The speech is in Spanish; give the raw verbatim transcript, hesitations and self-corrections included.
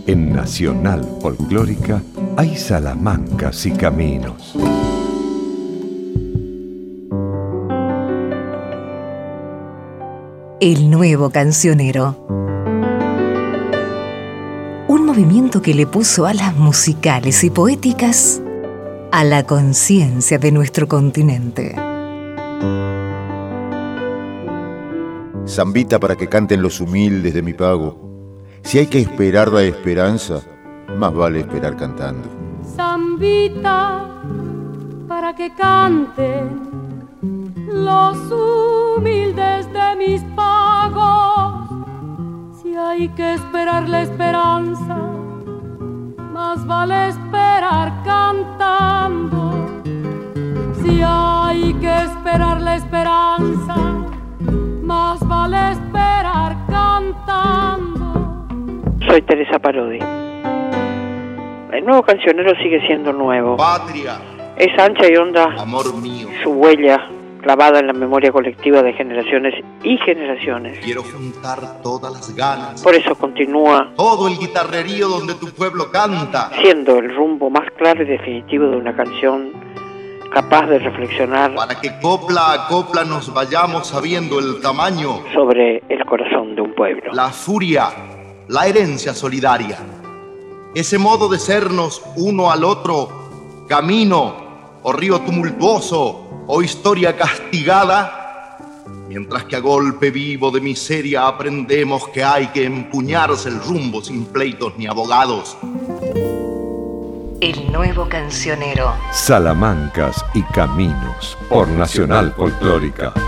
En Nacional Folclórica hay salamancas y caminos. El nuevo cancionero. Un movimiento que le puso alas musicales y poéticas a la conciencia de nuestro continente. Zambita para que canten los humildes de mi pago. Si hay que esperar la esperanza, más vale esperar cantando. Zambita para que canten los humildes de mis pagos. Si hay que esperar la esperanza, más vale esperar cantando. Si hay que esperar la esperanza, más vale esperar cantando. Soy Teresa Parodi. El nuevo cancionero sigue siendo nuevo. Patria. Es ancha y honda, Amor mío. su huella clavada en la memoria colectiva de generaciones y generaciones. Quiero juntar todas las ganas. Por eso continúa Todo el guitarrerío donde tu pueblo canta. siendo el rumbo más claro y definitivo de una canción capaz de reflexionar Para que copla a copla nos vayamos sabiendo el tamaño, sobre el corazón de un pueblo. la furia, la herencia solidaria. Ese modo de sernos uno al otro, camino o río tumultuoso o historia castigada, mientras que a golpe vivo de miseria aprendemos que hay que empuñarse el rumbo sin pleitos ni abogados. El nuevo cancionero. Salamancas y caminos por Nacional Folclórica.